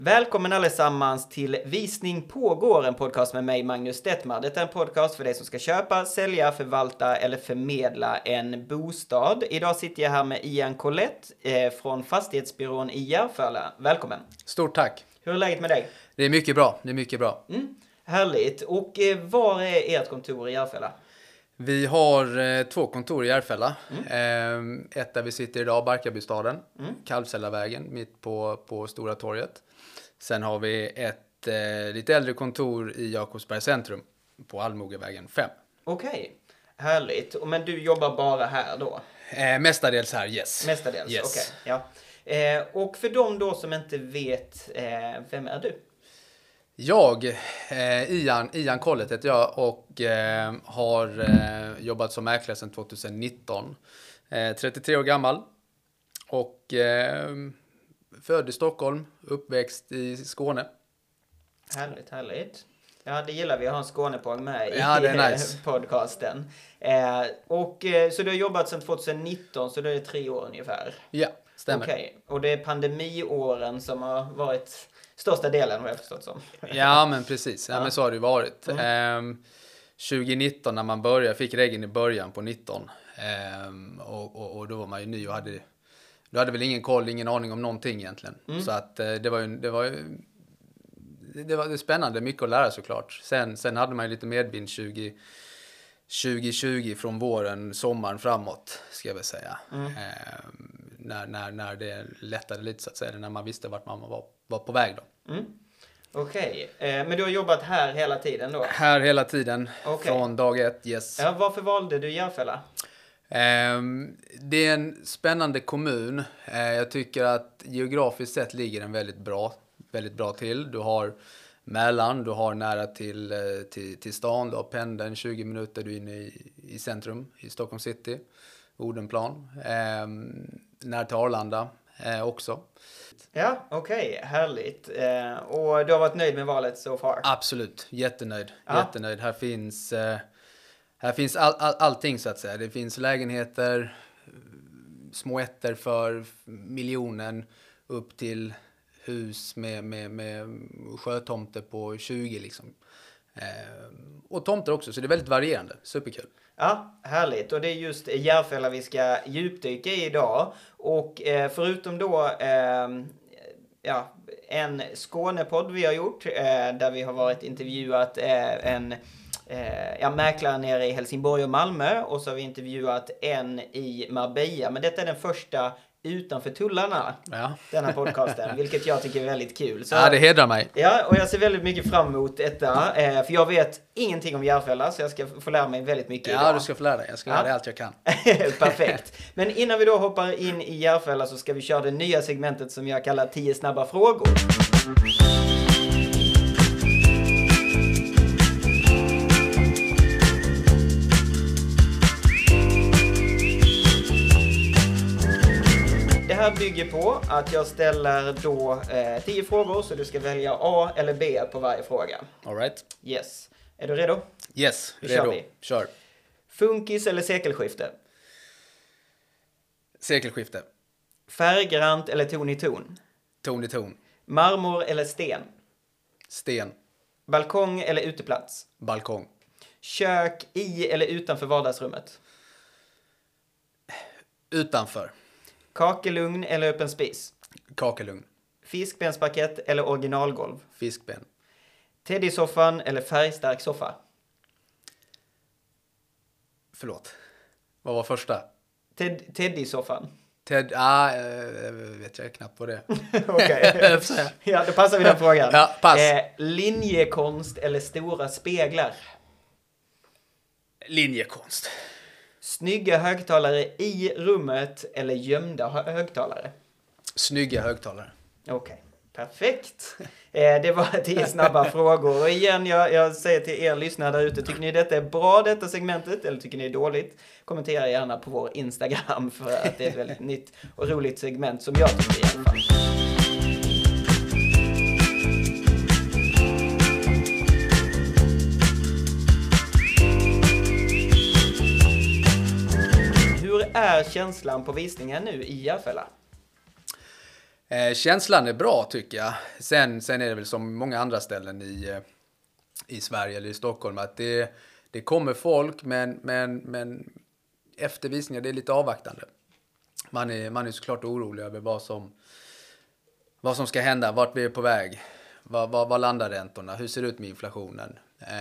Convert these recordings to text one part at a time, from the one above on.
Välkommen allesammans till Visning pågår, en podcast med mig Magnus Detmar. Det är en podcast för dig som ska köpa, sälja, förvalta eller förmedla en bostad. Idag sitter jag här med Ian Collette från Fastighetsbyrån i Järfälla. Välkommen. Stort tack. Hur är läget med dig? Det är mycket bra. Härligt. Och var är ert kontor i Järfälla? Vi har 2 kontor i Järfälla. Ett där vi sitter idag, Barkarbystaden. Kalvsällarvägen, mitt på Stora torget. Sen har vi ett lite äldre kontor i Jakobsbergs centrum på Almogevägen 5. Okej, härligt. Men du jobbar bara här då? Mestadels här, yes. Mestadels, yes. Okej. Ja. Och för de då som inte vet, vem är du? Jag, Ian Collette heter jag och har jobbat som mäklare sedan 2019. 33 år gammal och född i Stockholm, uppväxt i Skåne. Härligt. Ja, det gillar vi att ha en Skånepåg med i det är nice. Podcasten. Så du har jobbat sedan 2019, så det är 3 år ungefär. Ja, stämmer. Okej. Och det är pandemiåren som har varit största delen, har jag förstått som. Ja, men precis. Ja, men så har det ju varit. 2019 när man fick regeln i början på 19. Och då var man ju ny och hade väl ingen koll, ingen aning om någonting egentligen. Så att det var spännande, mycket att lära såklart. Sen hade man ju lite medvind 2020 från våren, sommaren framåt, ska jag väl säga. När det lättade lite så att säga, när man visste vart man var på väg då. Okej, men du har jobbat här hela tiden då? Här hela tiden, från dag 1, yes. Ja, varför valde du Järfälla? Det är en spännande kommun. Jag tycker att geografiskt sett ligger den väldigt bra till. Du har Mälaren, du har nära till stan, du har pendeln 20 minuter, du är inne i centrum i Stockholm city, Odenplan. Nära till Arlanda också. Ja, okej, härligt. Och du har varit nöjd med valet so far? Absolut, jättenöjd. Här finns allting så att säga. Det finns lägenheter, små ettor för miljonen upp till hus med sjötomter på 20 liksom. Och tomter också, så det är väldigt varierande. Superkul. Ja, härligt. Och det är just Järfälla vi ska djupdyka i idag. Och förutom då en Skånepodd vi har gjort där vi har varit intervjuat en mäklare nere i Helsingborg och Malmö, och så har vi intervjuat en i Marbella. Men detta är den första utanför tullarna, den här podcasten, vilket jag tycker är väldigt kul. Så, det hedrar mig. Ja, och jag ser väldigt mycket fram emot detta, för jag vet ingenting om Järfälla, så jag ska få lära mig väldigt mycket idag. Ja, du ska få lära dig. Jag ska lära dig allt jag kan. Perfekt. Men innan vi då hoppar in i Järfälla så ska vi köra det nya segmentet som jag kallar 10 snabba frågor. Det här bygger på att jag ställer då 10 frågor, så du ska välja A eller B på varje fråga. All right. Yes. Är du redo? Yes, redo. Kör. Funkis eller sekelskifte? Sekelskifte. Färggrant eller ton i ton? Ton i ton. Marmor eller sten? Sten. Balkong eller uteplats? Balkong. Kök i eller utanför vardagsrummet? Utanför. Kakelugn eller öppen spis? Kakelugn. Fiskbensparkett eller originalgolv? Fiskben. Teddysoffan eller färgstark soffa? Förlåt. Vad var första? Teddysoffan. Vet jag knappt vad det är. Okej. Ja, då passar vi den frågan. Ja, pass. Linjekonst eller stora speglar? Linjekonst. Snygga högtalare i rummet eller gömda högtalare? Snygga högtalare. Okej, perfekt. Det var 10 snabba frågor. Och igen, jag säger till er lyssnare där ute, tycker ni detta är bra, detta segmentet, eller tycker ni det är dåligt? Kommentera gärna på vår Instagram, för att det är ett väldigt nytt och roligt segment som jag tycker i alla fall. Hur är känslan på visningen nu i Järfälla? Känslan är bra tycker jag. Sen är det väl som många andra ställen i Sverige eller i Stockholm att det kommer folk men efter visningar det är lite avvaktande. Man är såklart orolig över vad som ska hända, vart vi är på väg. Vad landar räntorna? Hur ser det ut med inflationen?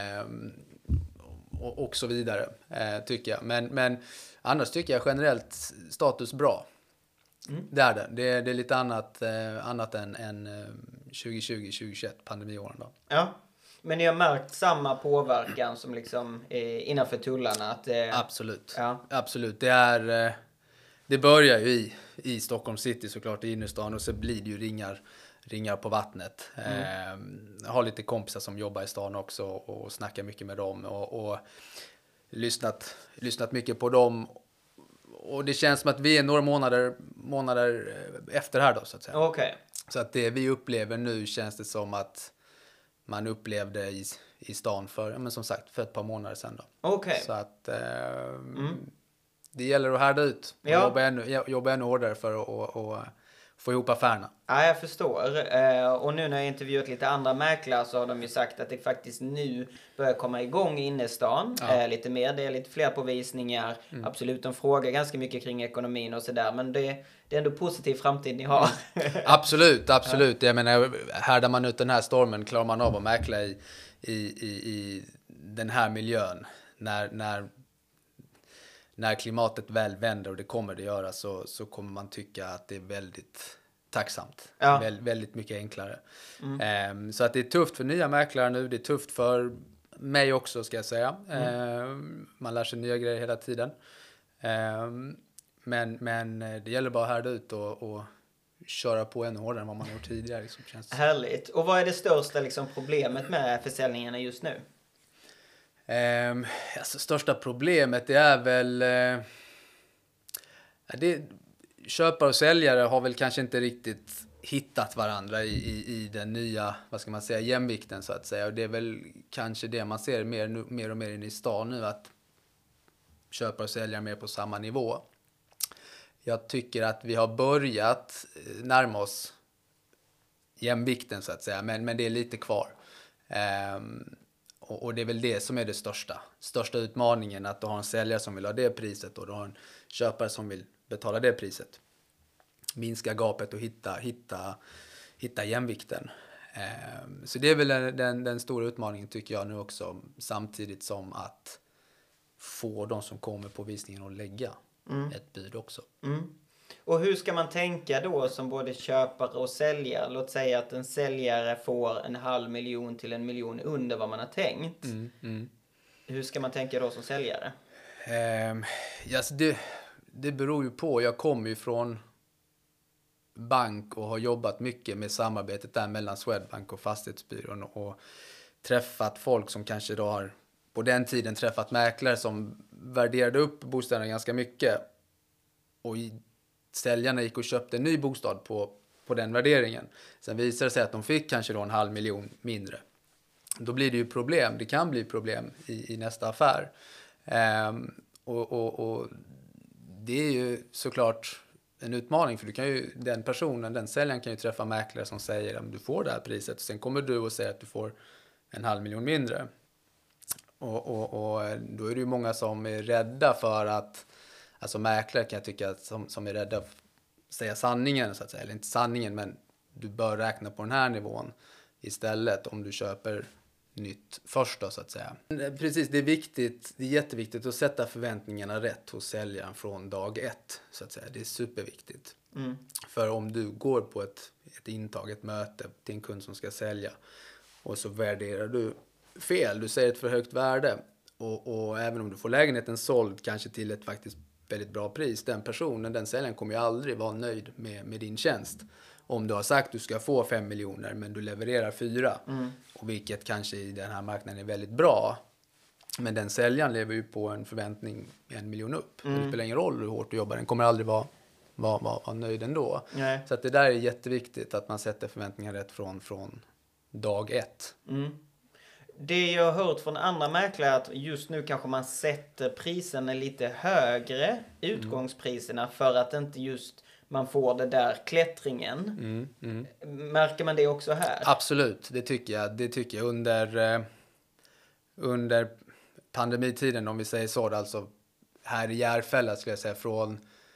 Och så vidare tycker jag. Men annars tycker jag generellt status bra. Det är det. Det är lite annat än 2020-2021 pandemiåren då. Ja, men ni har märkt samma påverkan som liksom innanför tullarna? Absolut. Ja. Absolut. Det börjar ju i Stockholm city såklart i innerstan och så blir det ju ringar på vattnet. Jag har lite kompisar som jobbar i stan också och snackar mycket med dem och lyssnat mycket på dem. Och det känns som att vi är några månader efter här då så att säga. Okay. Så att det vi upplever nu känns det som att man upplevde i stan men som sagt för ett par månader sedan då. Okay. Så att det gäller att härda ut. Ja. Jobba ännu hårdare för att få ihop affärerna. Ja, jag förstår. Och nu när jag intervjuat lite andra mäklare så har de ju sagt att det faktiskt nu börjar komma igång i innerstan. Lite mer, det är lite fler påvisningar. Absolut, de frågar ganska mycket kring ekonomin och sådär. Men det är ändå positiv framtid ni har. Absolut. Jag menar, härdar man ut den här stormen klarar man av att mäkla i den här miljön. När klimatet väl vänder och det kommer det göra så kommer man tycka att det är väldigt tacksamt. Ja. Väldigt mycket enklare. Så att det är tufft för nya mäklare nu. Det är tufft för mig också ska jag säga. Man lär sig nya grejer hela tiden. Men det gäller bara att härda ut och köra på ännu hårdare än vad man har gjort tidigare. Liksom, känns. Härligt. Och vad är det största liksom, problemet med försäljningarna just nu? Alltså, största problemet det är väl köpare och säljare har väl kanske inte riktigt hittat varandra i den nya, vad ska man säga, jämvikten så att säga. Och det är väl kanske det man ser mer och mer in i stan nu, att köpare och säljare är mer på samma nivå. Jag tycker att vi har börjat närma oss jämvikten så att säga, men det är lite kvar. Och det är väl det som är det största utmaningen, att du har en säljare som vill ha det priset och du har en köpare som vill betala det priset. Minska gapet och hitta jämvikten. Så det är väl den stora utmaningen tycker jag nu också, samtidigt som att få de som kommer på visningen att lägga ett bud också. Och hur ska man tänka då som både köpare och säljare? Låt säga att en säljare får 500 000 till 1 miljon under vad man har tänkt. Hur ska man tänka då som säljare? Alltså det beror ju på. Jag kommer ju från bank och har jobbat mycket med samarbetet där mellan Swedbank och Fastighetsbyrån och träffat folk som kanske då har på den tiden träffat mäklare som värderade upp bostäderna ganska mycket. Och säljarna gick och köpte en ny bostad på den värderingen. Sen visade det sig att de fick kanske då 500 000 mindre. Då blir det ju problem. Det kan bli problem i nästa affär. Och det är ju såklart en utmaning. För du kan ju, den säljaren kan ju träffa mäklare som säger att du får det här priset. Sen kommer du och säger att du får 500 000 mindre. Och då är det ju många som är rädda för att, alltså mäklare kan jag tycka som är rädda att säga sanningen så att säga, eller inte sanningen, men du bör räkna på den här nivån istället om du köper nytt först då så att säga. Precis, det är jätteviktigt att sätta förväntningarna rätt hos säljaren från dag ett så att säga. Det är superviktigt. För om du går på ett intaget möte till en kund som ska sälja och så värderar du fel, du säger ett för högt värde och även om du får lägenheten såld kanske till ett faktiskt väldigt bra pris, den säljaren kommer ju aldrig vara nöjd med din tjänst. Om du har sagt att du ska få 5 miljoner men du levererar 4, och vilket kanske i den här marknaden är väldigt bra, men den säljaren lever ju på en förväntning 1 miljon upp. Det spelar ingen roll hur hårt du jobbar, den kommer aldrig vara nöjd ändå. Nej. Så att det där är jätteviktigt, att man sätter förväntningar rätt från dag ett. Det jag har hört från andra mäklare är att just nu kanske man sätter priserna lite högre, utgångspriserna, för att inte just man får det där klättringen. Märker man det också här? Absolut, det tycker jag. Under pandemitiden, om vi säger så, alltså här i Järfälla skulle jag säga, från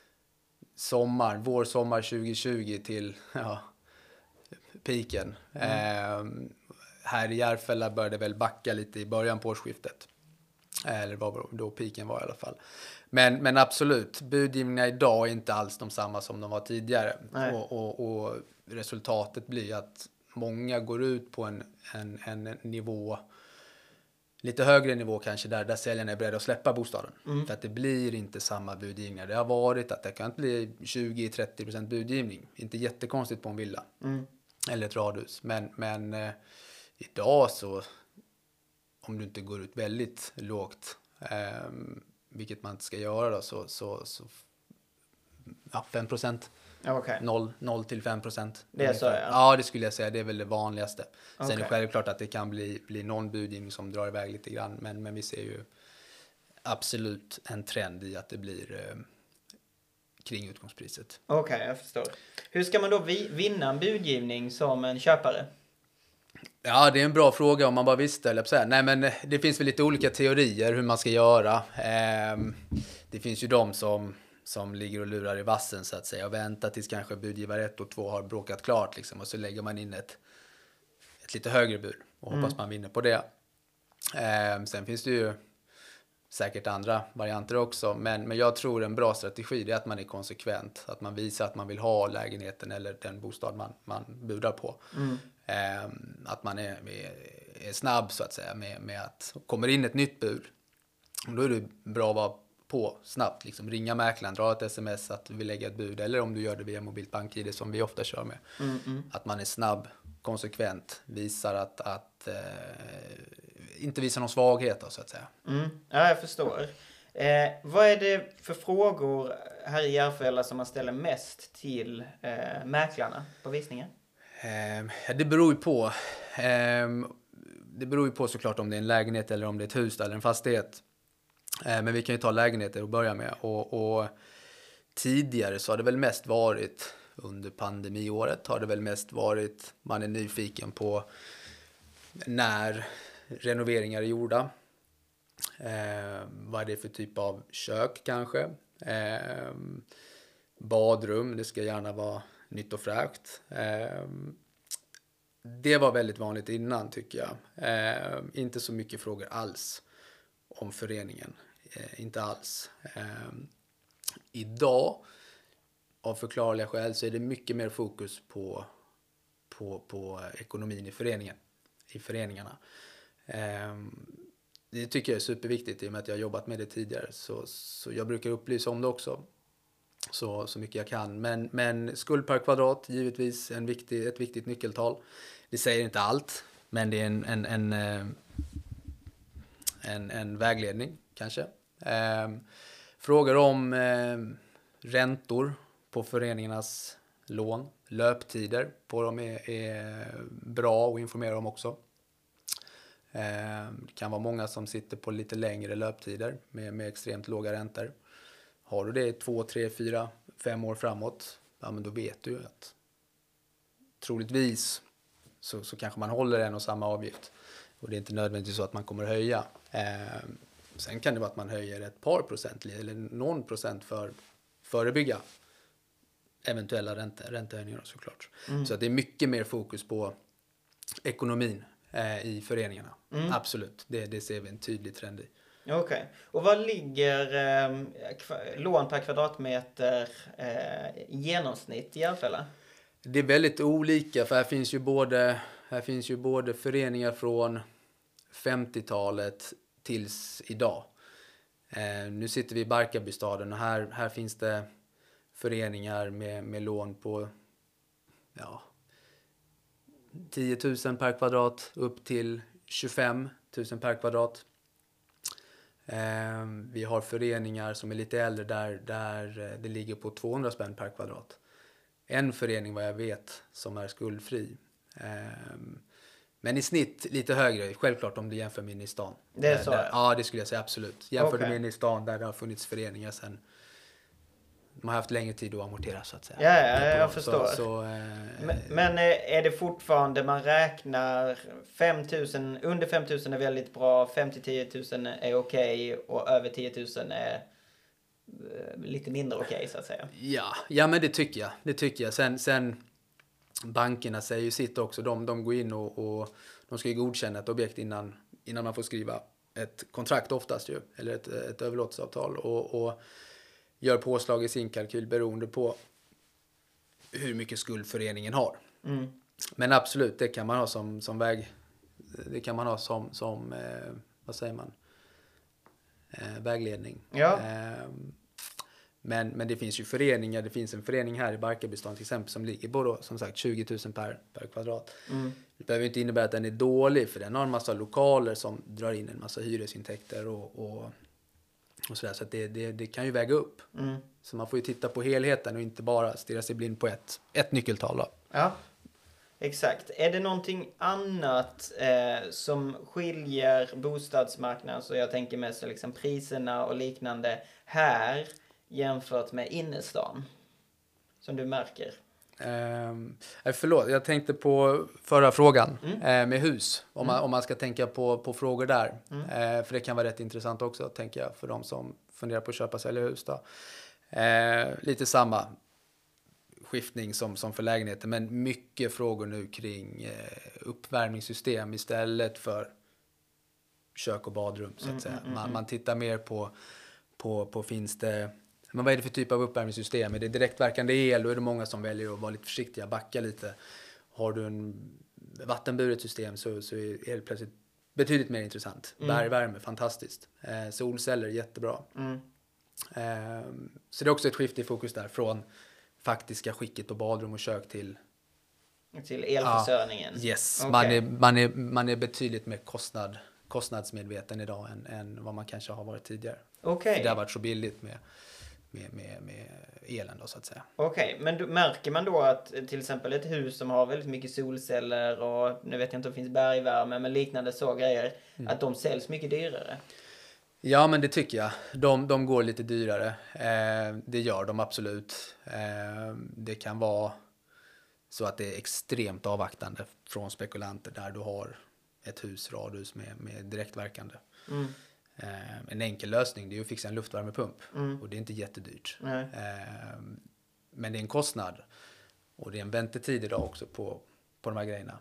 vår sommar 2020 till piken. Här i Järfälla började väl backa lite i början på årsskiftet. Eller vad då piken var i alla fall. Men absolut, budgivningarna idag är inte alls de samma som de var tidigare. Och resultatet blir att många går ut på en nivå, lite högre nivå kanske, där säljarna är beredda att släppa bostaden. För att det blir inte samma budgivningar. Det har varit att det kan bli 20-30% budgivning. Inte jättekonstigt på en villa. Eller ett radhus. Men idag så, om du inte går ut väldigt lågt, vilket man inte ska göra då, så 5%. Okay. 0 till 5%. Det är så, ja. Ja, det skulle jag säga. Det är väl det vanligaste. Sen är det självklart att det kan bli någon budgivning som drar iväg lite grann. Men vi ser ju absolut en trend i att det blir kring utgångspriset. Okej, jag förstår. Hur ska man då vinna en budgivning som en köpare? Ja, det är en bra fråga om man bara visste, eller så här. Nej, men det finns väl lite olika teorier hur man ska göra. Det finns ju de som ligger och lurar i vassen så att säga och väntar tills kanske budgivare 1 och 2 har bråkat klart liksom, och så lägger man in ett lite högre bud och hoppas man vinner på det. Sen finns det ju säkert andra varianter också, men jag tror en bra strategi är att man är konsekvent, att man visar att man vill ha lägenheten eller den bostad man budar på. Att man är snabb så att säga med att kommer in ett nytt bud, då är det bra att vara på snabbt, liksom ringa mäklaren, dra ett sms att du vill lägga ett bud, eller om du gör det via mobilt bank-id som vi ofta kör med. Att man är snabb, konsekvent, visar att inte visar någon svaghet då, så att säga. Ja, jag förstår. Vad är det för frågor här i Järfälla som man ställer mest till mäklarna på visningen? Det beror ju på. Det beror ju på såklart om det är en lägenhet eller om det är ett hus eller en fastighet. Men vi kan ju ta lägenheter och börja med. Och tidigare så har det väl mest varit, under pandemiåret har det väl mest varit, man är nyfiken på när renoveringar är gjorda. Vad är det för typ av kök kanske? Badrum, det ska gärna vara nytt och fräscht. Det var väldigt vanligt innan tycker jag. Inte så mycket frågor alls om föreningen. Inte alls. Idag, av förklarliga skäl, så är det mycket mer fokus på ekonomin i föreningarna. Det tycker jag är superviktigt i och med att jag har jobbat med det tidigare. Så jag brukar upplysa om det också. Så mycket jag kan. Men skuld per kvadrat, givetvis ett viktigt nyckeltal. Det säger inte allt, men det är en vägledning kanske. Frågor om räntor på föreningarnas lån, löptider på dem är bra att informera om också. Det kan vara många som sitter på lite längre löptider med extremt låga räntor. Har du det 2, 3, 4, 5 år framåt, ja, men då vet du att troligtvis så kanske man håller en och samma avgift. Och det är inte nödvändigtvis så att man kommer höja. Sen kan det vara att man höjer ett par procent eller någon procent för förebygga eventuella räntehöjningar såklart. Så att det är mycket mer fokus på ekonomin i föreningarna. Absolut, det ser vi en tydlig trend i. Okej. Och vad ligger lån per kvadratmeter i genomsnitt i Järfälla? Det är väldigt olika, för här finns ju både föreningar från 50-talet tills idag. Nu sitter vi i Barkarbystaden och här finns det föreningar med lån på 10 000 per kvadrat upp till 25 000 per kvadrat. Vi har föreningar som är lite äldre där det ligger på 200 spänn per kvadrat. En förening vad jag vet som är skuldfri. Men i snitt lite högre, självklart om du jämför med inne i stan. Det är så? Ja, det skulle jag säga absolut. Jämför med inne i stan där det har funnits föreningar sedan man har haft längre tid att amortera så att säga. Ja, jag förstår. Men är det fortfarande, man räknar 5 000, under 5 000 är väldigt bra, 5-10 000 är okej och över 10 000 är lite mindre okej så att säga. Ja, men det tycker jag. Sen bankerna säger ju sitt också. De går in och de ska ju godkänna ett objekt innan man får skriva ett kontrakt oftast ju. Eller ett överlåtelseavtal. Och gör påslag i sin kalkyl beroende på hur mycket skuld föreningen har. Men absolut, det kan man ha som väg. Det kan man ha som vad säger man? Vägledning. Ja. Men det finns ju föreningar. Det finns en förening här i Barkarbystan till exempel som ligger på då, som sagt 20 000 per kvadrat. Det behöver inte innebära att den är dålig, för den har en massa lokaler som drar in en massa hyresintäkter och sådär. Så att det kan ju väga upp. Så man får ju titta på helheten och inte bara stirra sig blind på ett nyckeltal då. Ja, exakt. Är det någonting annat som skiljer bostadsmarknaden, så jag tänker mest liksom priserna och liknande här jämfört med innerstan som du märker? Förlåt, jag tänkte på förra frågan med hus. Om man ska tänka på frågor där. För det kan vara rätt intressant också, tänker jag, för de som funderar på att köpa sälja hus då. Lite samma skiftning som för lägenheter, men mycket frågor nu kring uppvärmningssystem istället för kök och badrum så att säga. Man tittar mer på finns det, men vad är det för typ av uppvärmningssystem? Är det direktverkande el? Då är det många som väljer att vara lite försiktiga, backa lite. Har du en vattenburet system så är det plötsligt betydligt mer intressant. Bergvärme, fantastiskt. Solceller, jättebra. Så det är också ett skifte i fokus där från faktiska skicket på badrum och kök till elförsörjningen. Yes, Okay. man är betydligt mer kostnadsmedveten idag än vad man kanske har varit tidigare. Okay. För det har varit så billigt med elen då så att säga. Okej, men märker man då att till exempel ett hus som har väldigt mycket solceller och nu vet jag inte om det finns bergvärme men liknande så grejer, att de säljs mycket dyrare? Ja, men det tycker jag. De går lite dyrare. Det gör de absolut. Det kan vara så att det är extremt avvaktande från spekulanter där du har ett radhus med direktverkande. En enkel lösning det är att fixa en luftvärmepump. Och det är inte jättedyrt. Men det är en kostnad. Och det är en väntetid idag också på de här grejerna.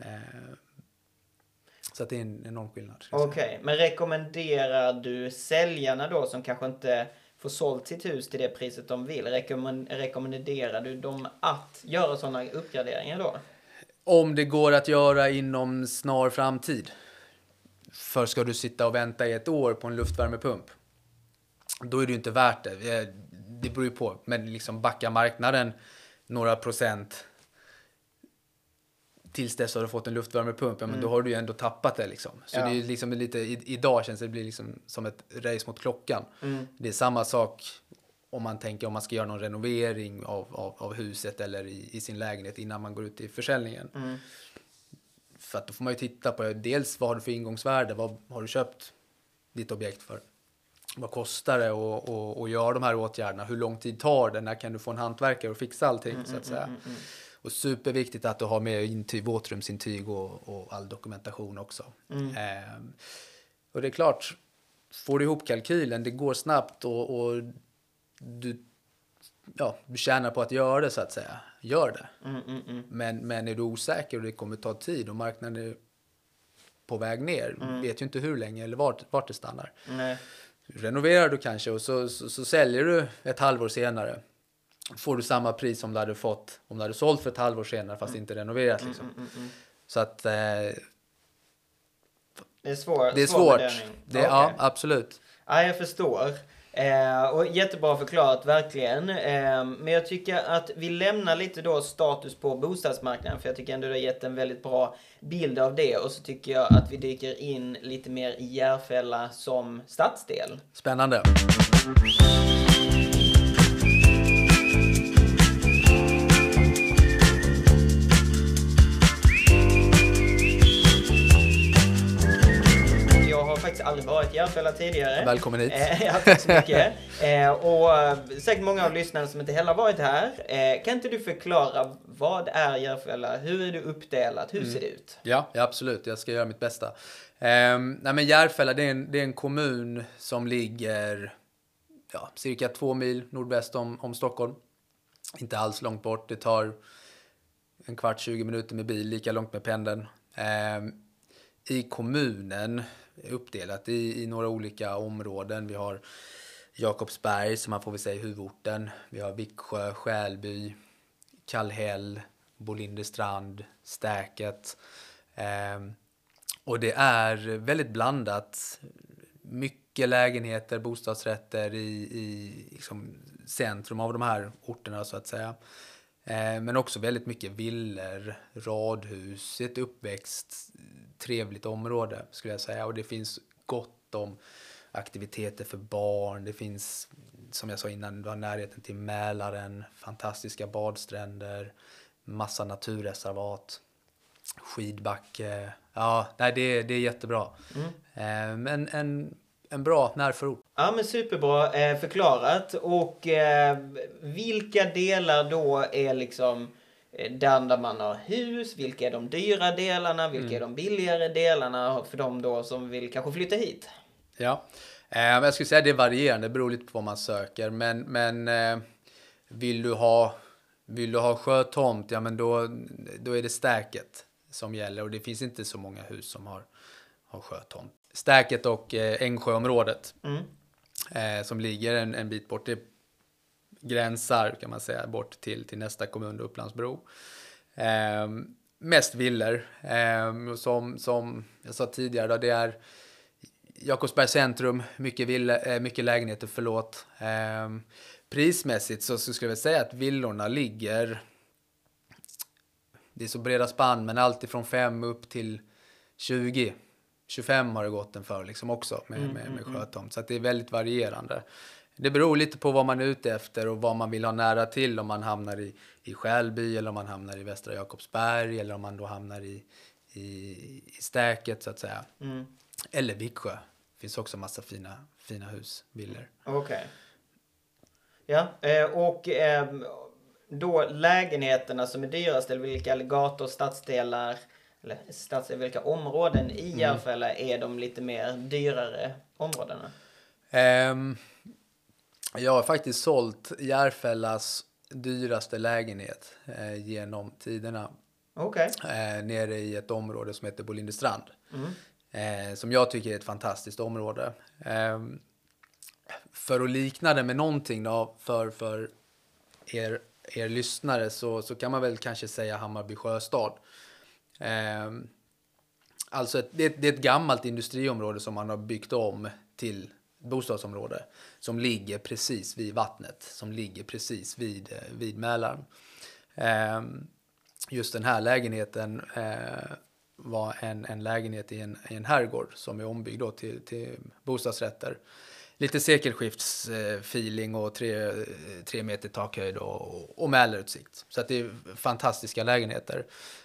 Så att det är en enorm skillnad. Okej, men rekommenderar du säljarna då som kanske inte får sålt sitt hus till det priset de vill? Rekommenderar du dem att göra sådana uppgraderingar då? Om det går att göra inom snar framtid. För ska du sitta och vänta i ett år på en luftvärmepump, då är det ju inte värt det. Det beror ju på. Men liksom backa marknaden några procent tills dess har du fått en luftvärmepump, men då har du ju ändå tappat det liksom. Så det är ju liksom lite, idag känns det blir liksom som ett race mot klockan. Det är samma sak om man tänker om man ska göra någon renovering av huset eller i sin lägenhet innan man går ut i försäljningen. För att då får man ju titta på dels vad har du för ingångsvärde, vad har du köpt ditt objekt för? Vad kostar det att göra de här åtgärderna? Hur lång tid tar det? När kan du få en hantverkare och fixa allting så att säga? Och superviktigt att du har med våtrumsintyg och all dokumentation också. Och det är klart, får du ihop kalkylen, det går snabbt och du tjänar på att göra det så att säga. Gör det. Men är du osäker och det kommer ta tid och marknaden är på väg ner, vet ju inte hur länge eller vart det stannar. Renoverar du kanske och så säljer du ett halvår senare. Får du samma pris som du hade fått om du hade sålt för ett halvår senare fast inte renoverat liksom. Så att det är svårt. Ja, absolut. Ja, jag förstår. Och jättebra förklarat, verkligen. Men jag tycker att vi lämnar lite då status på bostadsmarknaden, för jag tycker ändå det har gett en väldigt bra bild av det. Och så tycker jag att vi dyker in lite mer i Järfälla som stadsdel. Spännande. faktiskt aldrig varit i Järfälla tidigare. Välkommen hit. Ja, tack så mycket. Och säkert många av lyssnarna som inte heller varit här. Kan inte du förklara, vad är Järfälla? Hur är du uppdelat? Hur ser det ut? Ja, absolut. Jag ska göra mitt bästa. Nej, men Järfälla, det är en kommun som ligger cirka 2 mil nordväst om Stockholm. Inte alls långt bort. Det tar 15-20 minuter med bil, lika långt med pendeln. I kommunen är uppdelat i några olika områden. Vi har Jakobsberg, som man får väl säga huvudorten. Vi har Viksjö, Skälby, Kallhäll, Bolinderstrand, Stäket. Och det är väldigt blandat. Mycket lägenheter, bostadsrätter i liksom centrum av de här orterna så att säga. Men också väldigt mycket villor, radhus, ett uppväxt, trevligt område skulle jag säga. Och det finns gott om aktiviteter för barn. Det finns, som jag sa innan, du har närheten till Mälaren, fantastiska badstränder, massa naturreservat, skidbacke. Ja, nej, det är jättebra. Men en bra närförort. Ja, men superbra förklarat. Och vilka delar då är liksom där man har hus? Vilka är de dyra delarna? Vilka är de billigare delarna för de då som vill kanske flytta hit? Ja, jag skulle säga att det är varierande. Det beror lite på vad man söker. Men vill du ha sjötomt, ja men då är det Stäket som gäller. Och det finns inte så många hus som har sjötomt. Stäket och Ängsjöområdet som ligger en bit bort. Det gränsar kan man säga bort till nästa kommun, Upplandsbro. Mest villor. Som jag sa tidigare då, det är Jakobsbergs centrum, mycket lägenheter, prismässigt så skulle jag säga att villorna ligger, det är så breda spann, men alltid från 5 upp till 20. 25 har det gått en för liksom också med sjötomt. Så att det är väldigt varierande. Det beror lite på vad man är ute efter och vad man vill ha nära till. Om man hamnar i Skälby eller om man hamnar i Västra Jakobsberg eller om man då hamnar i Stäket så att säga. Eller Viksjö. Det finns också massa fina hus, villor. Okej. Ja, och då lägenheterna som är dyrast, eller vilka gator, stadsdelar, eller vilka områden i Järfälla är de lite mer dyrare områdena? Jag har faktiskt sålt Järfällas dyraste lägenhet genom tiderna. Okej. Nere i ett område som heter Bolinderstrand. Som jag tycker är ett fantastiskt område. För att likna det med någonting då, för er lyssnare så kan man väl kanske säga Hammarby Sjöstad. Alltså det är ett gammalt industriområde som man har byggt om till bostadsområde som ligger precis vid vattnet, som ligger precis vid Mälaren. Just den här lägenheten var en lägenhet i en herrgård som är ombyggd då till bostadsrätter. Lite sekelskiftsfeeling och 3 meter takhöjd och Mälarutsikt. Så att det är fantastiska lägenheter.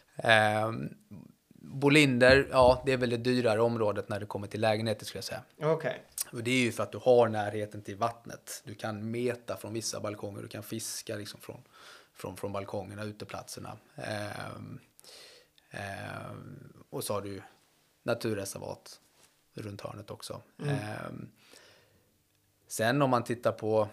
Bolinder, ja, det är väl det dyrare området när det kommer till lägenheter skulle jag säga. Okej. Och det är ju för att du har närheten till vattnet. Du kan meta från vissa balkonger, du kan fiska liksom från balkongerna, uteplatserna. Och så har du naturreservat runt hörnet också. Sen om man tittar på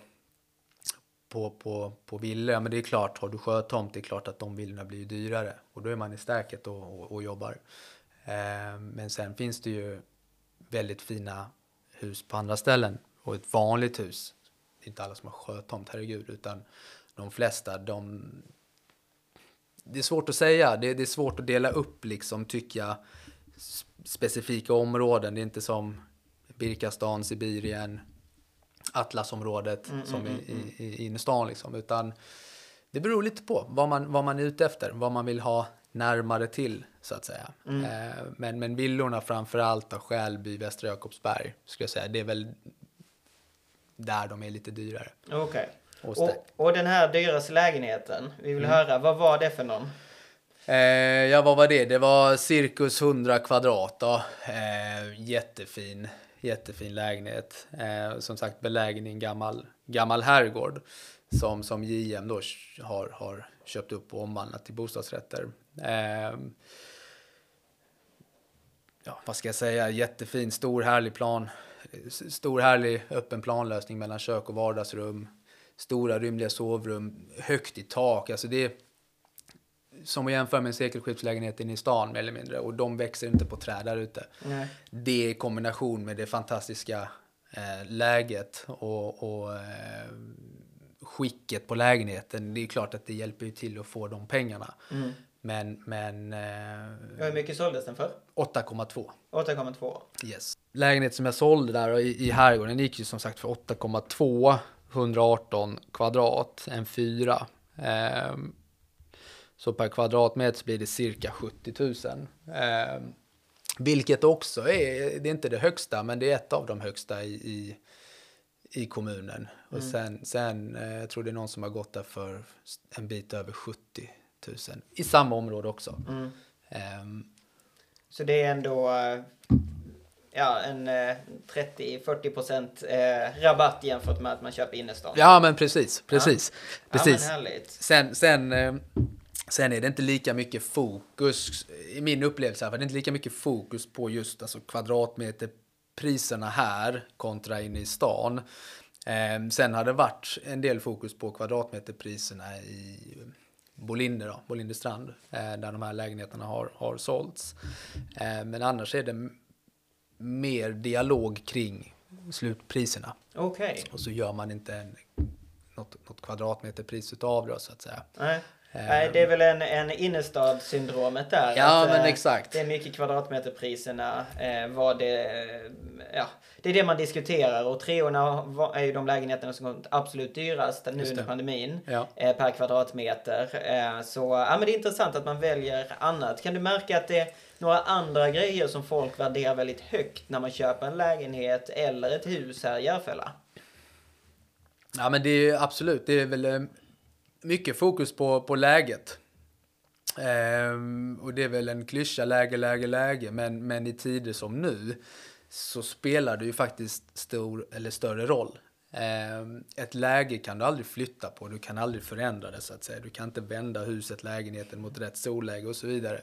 villor, men det är klart, har du sjötomt, det är klart att de villorna blir dyrare. Och då är man i Stäket och jobbar. Men sen finns det ju väldigt fina hus på andra ställen. Och ett vanligt hus, det är inte alla som har sjötomt, herregud, utan de flesta, det är svårt att säga. Det är svårt att dela upp liksom, tycker jag, specifika områden. Det är inte som Birkastan, Sibirien, Atlasområdet som i innerstan liksom, utan det beror lite på vad man är ute efter, vad man vill ha närmare till så att säga. Men villorna framförallt av Skälby, Västra Jakobsberg skulle jag säga, det är väl där de är lite dyrare. Okej. Och den här dyraste lägenheten, vi vill höra, vad var det för någon? Ja, vad var det? Det var cirkus 100 kvadrat då. Jättefin jättefin lägenhet. Som sagt belägen i en gammal herrgård som JM då har köpt upp och omvandlat till bostadsrätter. Vad ska jag säga, jättefin, stor härlig öppen planlösning mellan kök och vardagsrum, stora rymliga sovrum, högt i tak, alltså det är som att jämföra med en sekelskifteslägenheten i stan mer eller mindre, och de växer inte på träd där ute. Nej. Det i kombination med det fantastiska läget och skicket på lägenheten, det är klart att det hjälper ju till att få de pengarna. Men hur mycket såldes den för? 8,2. 8,2. Yes. Lägenhet som jag sålde där i herrgården gick ju som sagt för 8,2, 118 kvadrat, en 4. Så per kvadratmeter blir det cirka 70 000. Vilket också det är inte det högsta, men det är ett av de högsta i kommunen. Och sen jag tror det är någon som har gått där för en bit över 70 000 i samma område också. Så det är ändå en 30-40% rabatt jämfört med att man köper innerstan. Ja, men precis. Ja, men härligt. Sen är det inte lika mycket fokus, i min upplevelse, det är inte lika mycket fokus på just alltså kvadratmeterpriserna här kontra inne i stan. Sen har det varit en del fokus på kvadratmeterpriserna i Bolinderstrand, där de här lägenheterna har sålts. Men annars är det mer dialog kring slutpriserna. Okej. Och så gör man inte något kvadratmeterpris utav det, så att säga. Nej, det är väl en innerstadssyndromet där. Ja, men exakt. Det är mycket kvadratmeterpriserna. Det är det man diskuterar. Och treorna är ju de lägenheterna som går absolut dyrast nu under pandemin. Ja. Per kvadratmeter. Men det är intressant att man väljer annat. Kan du märka att det är några andra grejer som folk värderar väldigt högt när man köper en lägenhet eller ett hus här i Järfälla? Ja, men det är absolut. Det är väl mycket fokus på läget. Och det är väl en klyscha, läge. Men i tider som nu så spelar det ju faktiskt större roll. Ett läge kan du aldrig flytta på. Du kan aldrig förändra det, så att säga. Du kan inte vända huset, lägenheten mot rätt solläge och så vidare.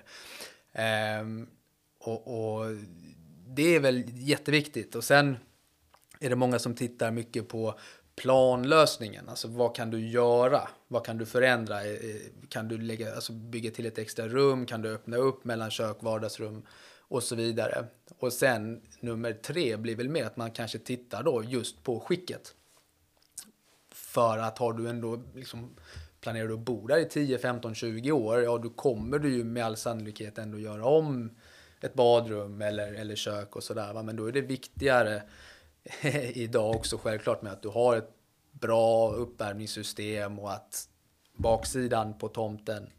Och det är väl jätteviktigt. Och sen är det många som tittar mycket på planlösningen, alltså vad kan du göra? Vad kan du förändra? Kan du bygga till ett extra rum? Kan du öppna upp mellan kök, vardagsrum och så vidare? Och sen nummer 3 blir väl mer att man kanske tittar då just på skicket. För att har du ändå planerar du att bo där i 10, 15, 20 år, då kommer du ju med all sannolikhet ändå göra om ett badrum eller kök och sådär. Men då är det viktigare idag också självklart med att du har ett bra uppvärmningssystem och att baksidan på tomten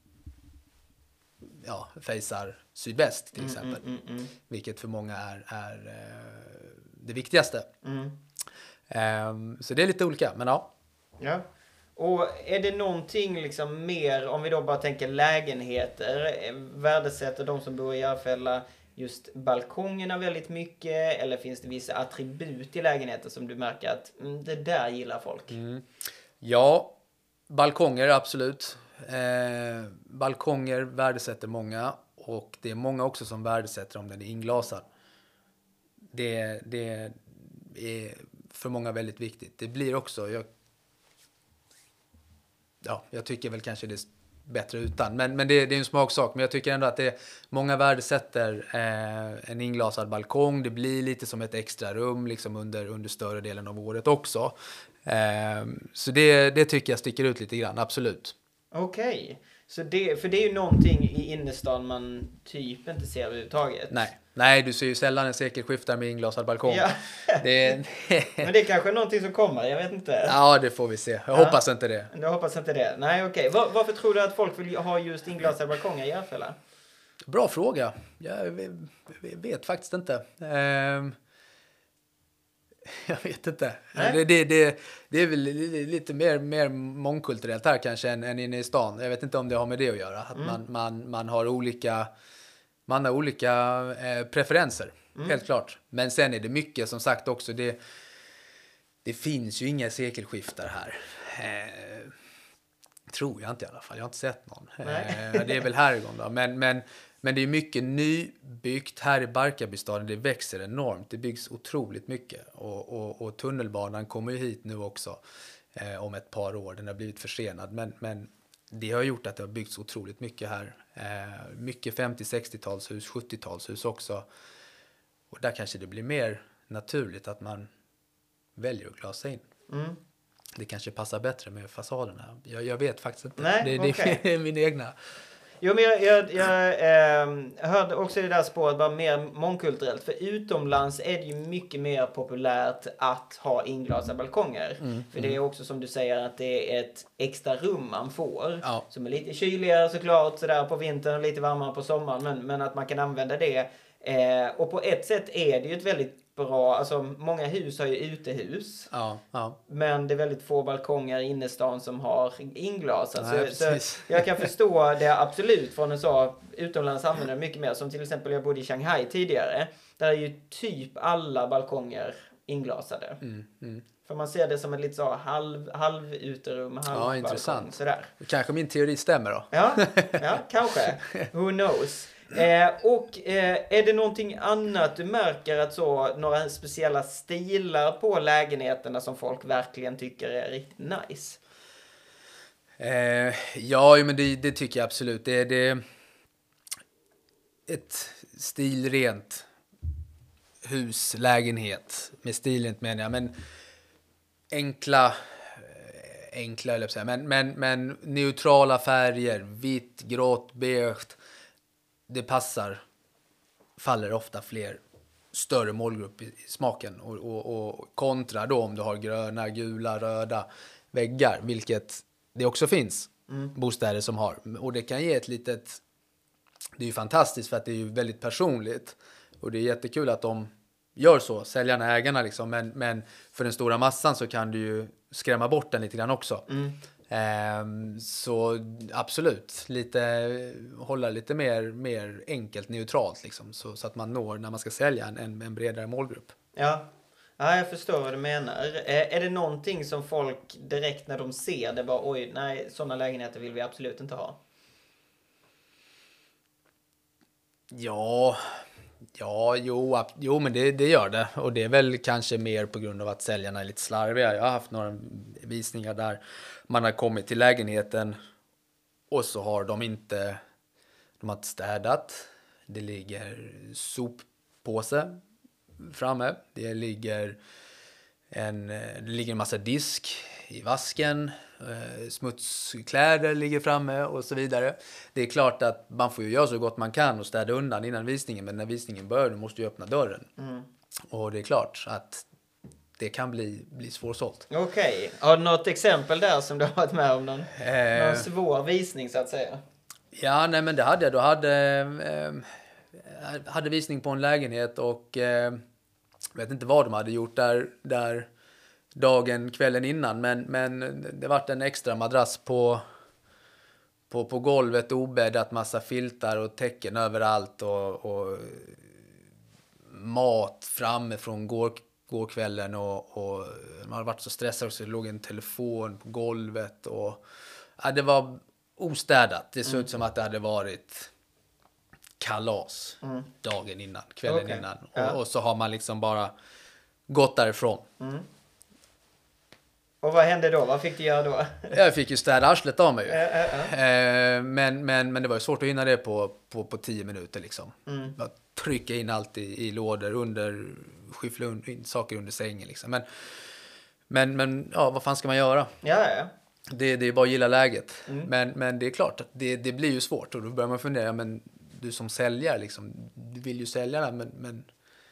facear sydväst till exempel. Vilket för många är det viktigaste. Så det är lite olika, men ja. Och är det någonting mer, om vi då bara tänker lägenheter, värdesätter de som bor i Järfälla just balkongerna väldigt mycket, eller finns det vissa attribut i lägenheter som du märker att det där gillar folk? Ja, balkonger absolut. Balkonger värdesätter många, och det är många också som värdesätter om den är inglasad. Det är för många väldigt viktigt. Det blir också, jag tycker väl kanske det är bättre utan, men det är en smaksak, men jag tycker ändå att många värdesätter en inglasad balkong. Det blir lite som ett extra rum under större delen av året också. Så det tycker jag sticker ut lite grann, absolut. Okej. Så för det är ju någonting i innerstan man typ inte ser överhuvudtaget. Nej, du ser ju sällan en sekelskiftare med inglasad balkong. Ja. Men det är kanske någonting som kommer, jag vet inte. Ja, det får vi se. Jag hoppas inte det. Du hoppas inte det? Nej, okej. Varför tror du att folk vill ha just inglasade balkonger i Järfälla? Bra fråga. Jag vet faktiskt inte. Jag vet inte. Det är väl lite mer mångkulturellt här kanske än inne i stan. Jag vet inte om det har med det att göra. Att man har olika preferenser. Helt klart. Men sen är det mycket, som sagt också, det finns ju inga sekelskiftar här. Tror jag inte i alla fall. Jag har inte sett någon. Det är väl härifrån då. Men det är mycket nybyggt här i Barkarbystaden. Det växer enormt. Det byggs otroligt mycket. Och tunnelbanan kommer ju hit nu också om ett par år. Den har blivit försenad. Men det har gjort att det har byggts otroligt mycket här. Mycket 50-60-talshus, 70-talshus också. Och där kanske det blir mer naturligt att man väljer att glasa in. Det kanske passar bättre med fasaderna. Jag vet faktiskt inte. Nej, det är min egna. Jo, men jag hörde också i det där spåret bara mer mångkulturellt. För utomlands är det ju mycket mer populärt att ha inglasade balkonger. För det är också som du säger att det är ett extra rum man får. Ja. Som är lite kyligare såklart sådär på vintern och lite varmare på sommaren. Men att man kan använda det. Och på ett sätt är det ju ett väldigt bra, alltså många hus har ju utehus. Ja. Men det är väldigt få balkonger i innerstan som har inglas. Så jag kan förstå det absolut från en så utomlands använder mycket mer. Som till exempel jag bodde i Shanghai tidigare. Där är ju typ alla balkonger inglasade. För man ser det som ett lite så halv uterum, halv intressant. Sådär. Kanske min teori stämmer då. Ja, kanske. Who knows? Är det någonting annat du märker att några speciella stilar på lägenheterna som folk verkligen tycker är riktigt nice? Men det tycker jag absolut. Det är ett stilrent hus, lägenhet. Med stilrent menar jag. Men enkla eller jag säga. Men neutrala färger. Vitt, grått, beige. Det faller ofta större målgrupp i smaken och kontra då om du har gröna, gula, röda väggar, vilket det också finns bostäder som har. Och det kan ge det är ju fantastiskt för att det är ju väldigt personligt och det är jättekul att de gör så, säljarna, ägarna liksom, men för den stora massan så kan du ju skrämma bort den lite grann också. Så absolut, hålla lite mer enkelt neutralt liksom, så att man når när man ska sälja en bredare målgrupp. Ja, jag förstår vad du menar. Är det någonting som folk direkt när de ser det bara, oj, nej, sådana lägenheter vill vi absolut inte ha? Jo, men det gör det. Och det är väl kanske mer på grund av att säljarna är lite slarviga. Jag har haft några visningar där man har kommit till lägenheten och så har de inte städat. Det ligger soppåse framme. Det ligger en massa disk i vasken. Smutskläder ligger framme och så vidare. Det är klart att man får ju göra så gott man kan och städa undan innan visningen. Men när visningen börjar, du måste ju öppna dörren. Och det är klart att det kan bli svårsålt. Okej. Har du något exempel där som du har varit med om någon svår visning så att säga? Ja, nej men det hade jag. Då hade visning på en lägenhet och vet inte vad de hade gjort där kvällen innan, men det vart en extra madrass på golvet, obäddat, massa filtar och täcken överallt och mat framme från gårkvällen och man hade varit så stressad så det låg en telefon på golvet och det var ostädat. Det såg ut som att det hade varit kalas dagen innan, kvällen innan. Och så har man liksom bara gått därifrån. Och vad hände då? Vad fick du göra då? Jag fick ju städa arslet av mig. Men det var ju svårt att hinna det på 10 minuter liksom. Bara trycka in allt i lådor, skyffla in saker under sängen liksom. Men vad fan ska man göra? Ja. Det är bara att gilla läget. Men det är klart att det blir ju svårt och då börjar man fundera, men du som säljare liksom, du vill ju sälja det, men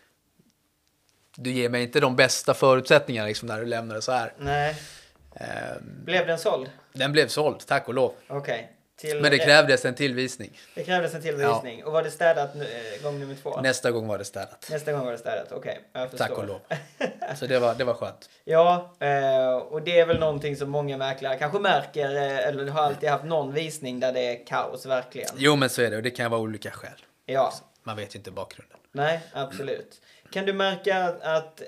du ger mig inte de bästa förutsättningarna liksom, när du lämnar det så här. Nej. Blev den såld? Den blev såld, tack och lov. Okej. Men det krävdes en tillvisning. Ja. Och var det städat gång nummer 2? Nästa gång var det städat. Okej. Jag förstår. Tack och lov. Så det var skönt. Ja, och det är väl någonting som många mäklare kanske märker, eller har alltid haft någon visning där det är kaos verkligen. Jo, men så är det, och det kan vara olika skäl. Ja, man vet inte bakgrunden. Nej, absolut. Kan du märka att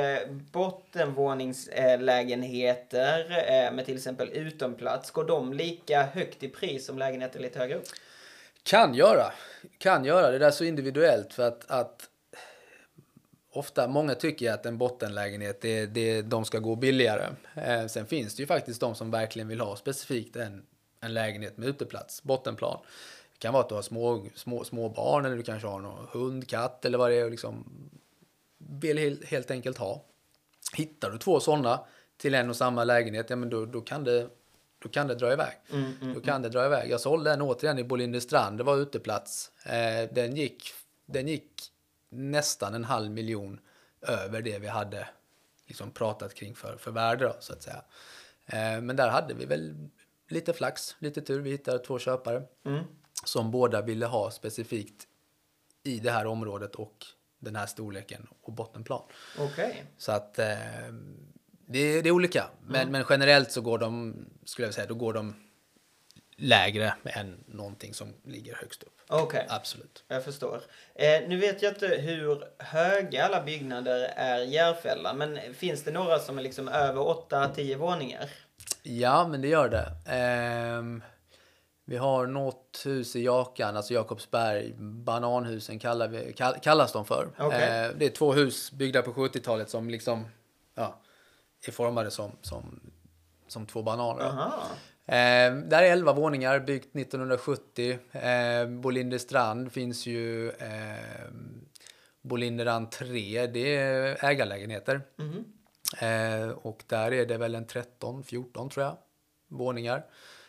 bottenvåningslägenheter med till exempel utomplats, går de lika högt i pris som lägenheter lite högre upp? Kan göra. Det där är så individuellt för att ofta, många tycker att en bottenlägenhet, de ska gå billigare. Sen finns det ju faktiskt de som verkligen vill ha specifikt en lägenhet med uteplats, bottenplan. Det kan vara att du har små barn eller du kanske har någon hund, katt eller vad det är och liksom vill helt enkelt ha. Hittar du 2 sådana till en och samma lägenhet, ja men då kan det dra iväg. Då kan det dra iväg. Jag sålde en återigen i Bolindestrand, det var uteplats. Den gick nästan 500 000 över det vi hade liksom pratat kring för värde då, så att säga. Men där hade vi väl lite flax, lite tur. Vi hittade 2 köpare som båda ville ha specifikt i det här området och den här storleken och bottenplan. Okej. Så att det är olika. Men generellt så går de, skulle jag säga, då går de lägre än någonting som ligger högst upp. Okej. Absolut. Jag förstår. Nu vet jag inte hur höga alla byggnader är i Järfälla, men finns det några som är liksom över 8-10 våningar? Ja, men det gör det. Vi har något hus i Jakan, alltså Jakobsberg, bananhusen kallas de för. Okay. Det är 2 hus byggda på 70-talet som liksom är formade som 2 bananer. Där är 11 våningar, byggt 1970. Bolindestrand finns ju Bolinderand 3, det är ägarlägenheter. Och där är det väl en 13-14 tror jag våningar.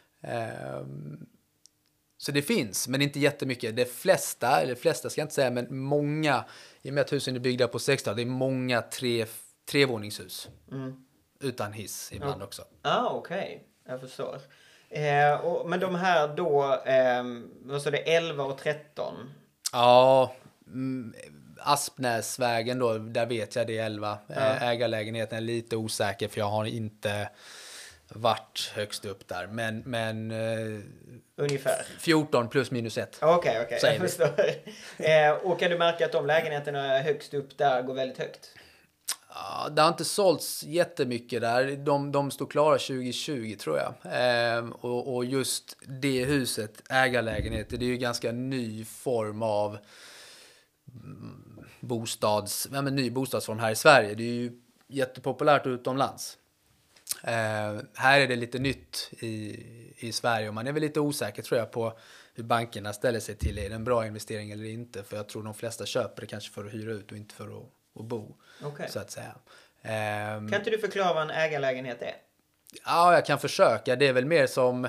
Så det finns, men inte jättemycket. De flesta ska jag inte säga, men många, i och med att husen är byggda på 60-talet, det är många trevåningshus. Utan hiss ibland också. Okej. Jag förstår. Men de här då, vad sa det, 11 och 13? Ja, Aspnäsvägen då, där vet jag det är 11. Ägarlägenheten är lite osäker för jag har inte varit högst upp där. Men ungefär 14 plus minus 1. Okej, jag förstår. Och kan du märka att de lägenheterna högst upp där går väldigt högt? Ja, det har inte sålts jättemycket där. De stod klara 2020 tror jag. Och just det huset, ägarlägenheter, det är ju ganska ny form av ny bostadsform här i Sverige. Det är ju jättepopulärt utomlands. Här är det lite nytt i Sverige och man är väl lite osäker tror jag på hur bankerna ställer sig till. Är det en bra investering eller inte? För jag tror de flesta köper det kanske för att hyra ut och inte för att bo. Okay. Så att säga. Kan inte du förklara vad en ägarlägenhet är? Ja, jag kan försöka. Det är väl mer som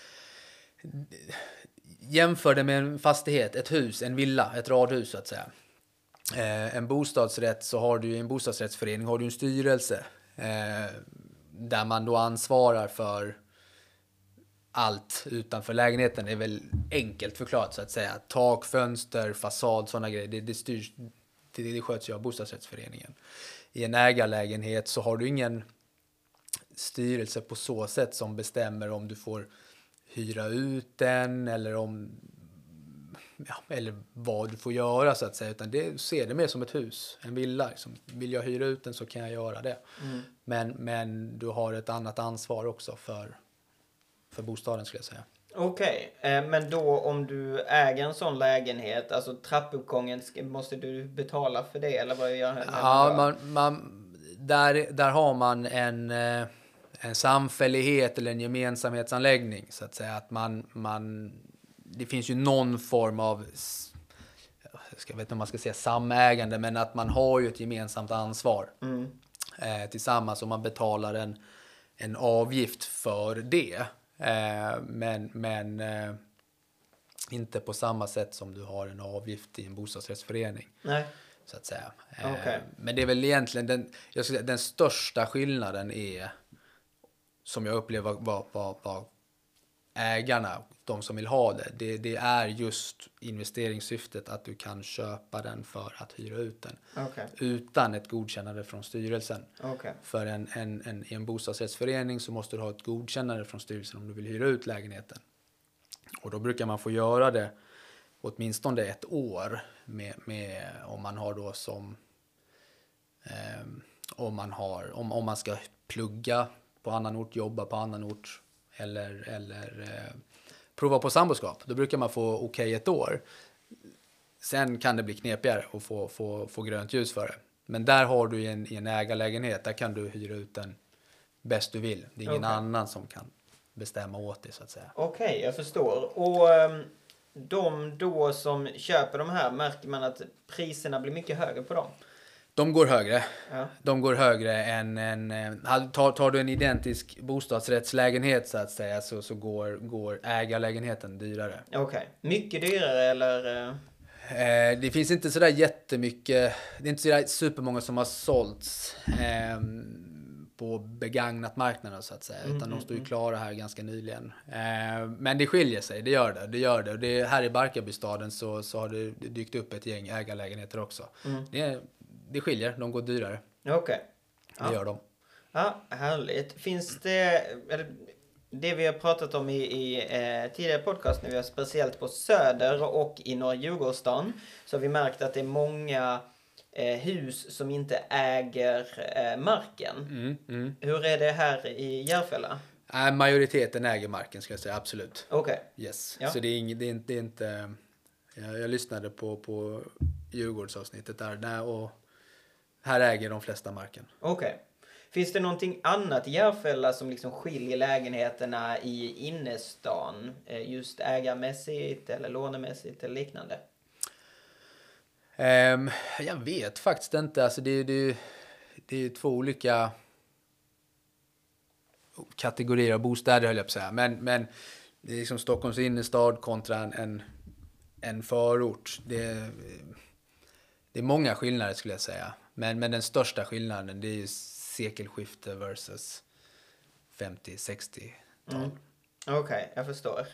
jämför det med en fastighet, ett hus, en villa, ett radhus så att säga. En bostadsrätt så har du i en bostadsrättsförening har du en styrelse där man då ansvarar för allt utanför lägenheten. Det är väl enkelt förklarat så att säga. Tak, fönster, fasad, sådana grejer. Det sköts ju av bostadsrättsföreningen. I en ägarlägenhet så har du ingen styrelse på så sätt som bestämmer om du får hyra ut den eller eller vad du får göra så att säga, utan det ser det mer som ett hus, en villa liksom. Vill jag hyra ut den så kan jag göra det. Men du har ett annat ansvar också för bostaden skulle jag säga. Okej, men då om du äger en sån lägenhet, alltså trappuppgången, måste du betala för det eller vad gör man? Ja, där har man en samfällighet eller en gemensamhetsanläggning så att säga, att det finns ju någon form av, jag vet inte om man ska säga samägande, men att man har ju ett gemensamt ansvar tillsammans och man betalar en avgift för det. Men inte på samma sätt som du har en avgift i en bostadsrättsförening. Nej. Så att säga. Okay. Men det är väl egentligen den största skillnaden är, som jag upplever vad ägarna, de som vill ha det är just investeringssyftet, att du kan köpa den för att hyra ut den. Okay. Utan ett godkännande från styrelsen. Okay. För i en bostadsrättsförening så måste du ha ett godkännande från styrelsen om du vill hyra ut lägenheten. Och då brukar man få göra det åtminstone ett år med om man har då som om man ska plugga på annan ort, jobba på annan ort eller prova på samboskap. Då brukar man få okej ett år. Sen kan det bli knepigare att få grönt ljus för det. Men där har du i en ägarlägenhet, där kan du hyra ut den bäst du vill. Det är ingen annan som kan bestämma åt det, så att säga. Okej, jag förstår. Och de då som köper de här, märker man att priserna blir mycket högre på dem? De går högre. Ja. De går högre än tar du en identisk bostadsrättslägenhet, så att säga, så går ägarlägenheten dyrare. Okej. Mycket dyrare eller? Det finns inte sådär jättemycket, det är inte sådär supermånga som har sålts på begagnat marknaden, så att säga, utan de står ju klara här ganska nyligen. Men det skiljer sig, det gör det. Och det här i Barkarbystaden så har det dykt upp ett gäng ägarlägenheter också. Det skiljer, de går dyrare. Okej. Det gör de. Ja, härligt. Finns det vi har pratat om i tidigare podcast, när vi har speciellt på Söder och i norra Djurgårdsstaden, så har vi märkt att det är många hus som inte äger marken. Hur är det här i Järfälla? Majoriteten äger marken, ska jag säga, absolut. Okej. Yes. Ja. Så det är inte jag lyssnade på Djurgårdsavsnittet där, och här äger de flesta marken. Okej. Finns det någonting annat i Järfälla som liksom skiljer lägenheterna i innerstan, just ägarmässigt eller lånemässigt eller liknande? Jag vet faktiskt inte. Alltså det är två olika kategorier av bostäder, höll jag på att säga. Men det är liksom Stockholms innerstad kontra en förort. Det är många skillnader, skulle jag säga. Men den största skillnaden, det är ju sekelskifte versus 50-60-tal. Okej, jag förstår.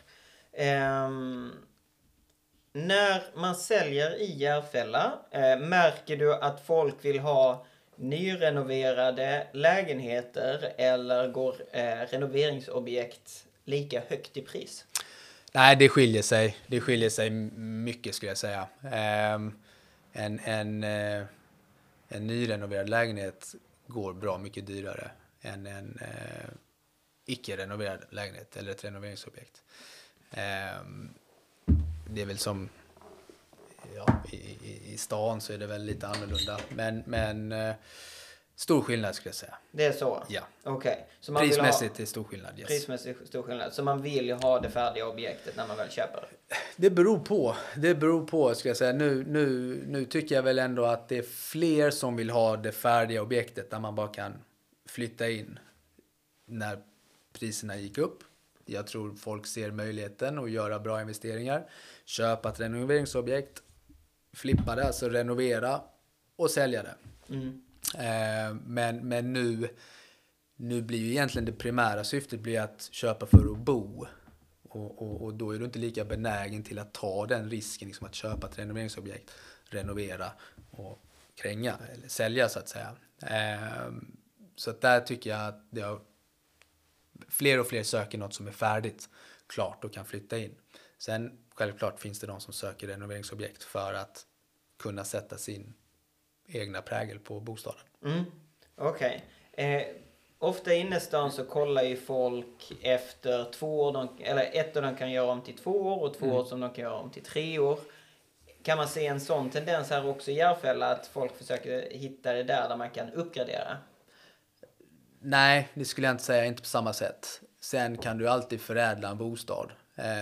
När man säljer i Järfälla, märker du att folk vill ha nyrenoverade lägenheter, eller går renoveringsobjekt lika högt i pris? Nej, det skiljer sig. Det skiljer sig mycket, skulle jag säga. En nyrenoverad lägenhet går bra mycket dyrare än en icke-renoverad lägenhet eller ett renoveringsobjekt. Det är väl som i stan, så är det väl lite annorlunda. Men stor skillnad, skulle jag säga. Det är så? Ja. Okej. Så prismässigt är stor skillnad, yes. Prismässigt stor skillnad. Så man vill ju ha det färdiga objektet när man väl köper? Det beror på, ska jag säga. Nu tycker jag väl ändå att det är fler som vill ha det färdiga objektet där man bara kan flytta in när priserna gick upp. Jag tror folk ser möjligheten att göra bra investeringar. Köpa ett renoveringsobjekt, flippa det, alltså renovera och sälja det. Men nu blir ju egentligen det primära syftet blir att köpa för att bo. Och då är du inte lika benägen till att ta den risken, liksom att köpa ett renoveringsobjekt, renovera och kränga eller sälja, så att säga. Så att där tycker jag att det har fler och fler söker något som är färdigt, klart, och kan flytta in. Sen självklart finns det de som söker renoveringsobjekt för att kunna sätta sin egna prägel på bostaden. Okej. Ofta i innerstan så kollar ju folk efter 2 år, eller 1 år de kan göra om till 2 år och 2 år som de kan göra om till 3 år. Kan man se en sån tendens här också i Järfälla, att folk försöker hitta det där man kan uppgradera? Nej, det skulle jag inte säga, inte på samma sätt. Sen kan du alltid förädla en bostad.